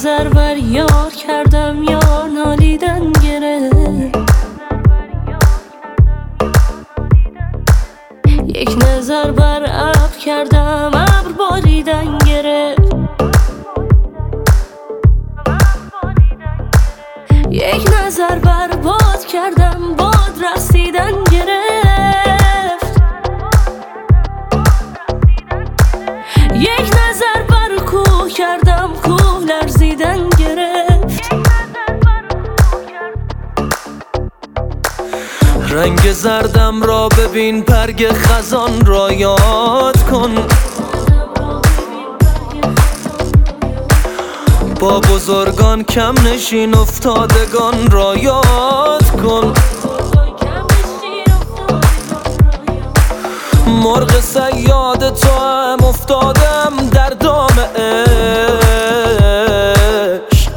نظر بر یار کردم یار نالیدن گرفت. یک نظر بر ابر کردم ابر باریدن گرفت. یک نظر بر باد کردم باد رسیدن گرفت. یک نظر بر کوه کردم کوه لرزیدن گرفت. رنگ زردم را ببین برگ خزان را یاد کن. با بزرگان کم نشین افتادگان را یاد کن. مرغ صیاد تو هم افتادم در دام عشق.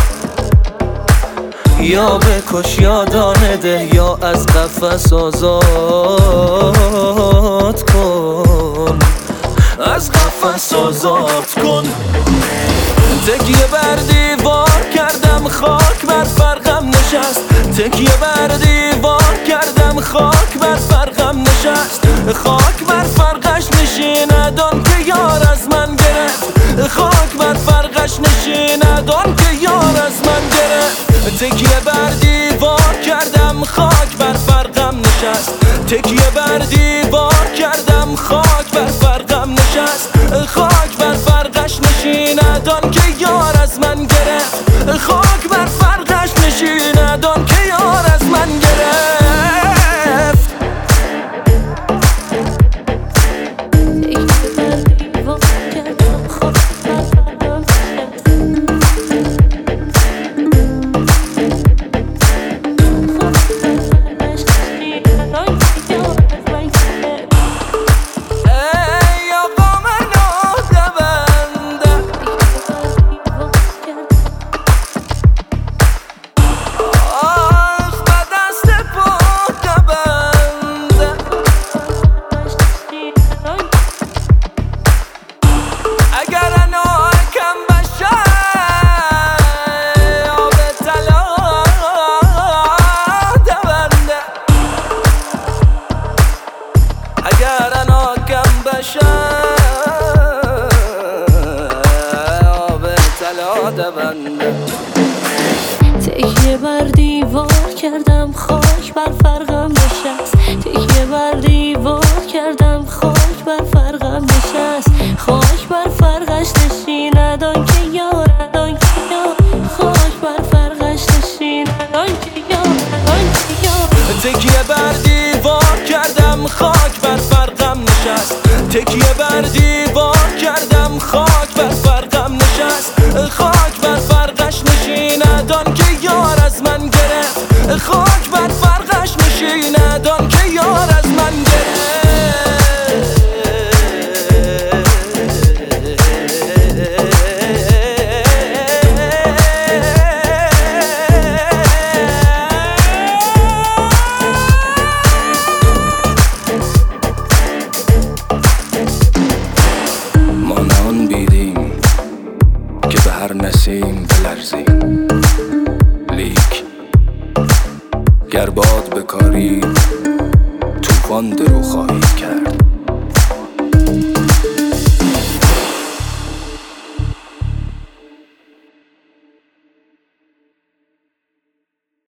یا بکش یا دانه ده یا از قفس آزاد کن. از قفس آزاد کن. تکیه بر دیوار کردم خاک بر فرقم نشست. تکیه بر دیوار کردم خاک بر فرقم نشست. خاک بر فرقش نشیند آن که یار از من گرفت. خاک بر فرقش نشیند آن که یار از من گرفت. تکیه بر دیوار کردم خاک بر فرقم نشست. تکیه بر دیوار کردم خاک بر فرقم نشست. خاک بر فرقش نشیند آن که یار از من گرفت. خاک بر فرقش نشیند آن که یار از من گرفت. اگر اناکم بشم آب طلا دونده. تکیه بر دیوار کردم خاک بر فرقم نشست. تکیه بر دیوار کردم خاک بر فرقم نشست. خاک بر فرقش نشیند آن که یارد آن که یار. خاک بر فرقش نشیند آن که یارد آن که یار. تکیه بر دیوار کردم خاک بر فرقم نشست. تکیه بر دیوار کردم خاک بر فرقم نشست. خاک بر فرقش نشیند آن که یار از من گرفت. خاک بر فرقش نشیند آن که یار از من گرفت. هر نسیم بلرزیم لیک گر باد بکاری طوفان درو خواهی کرد.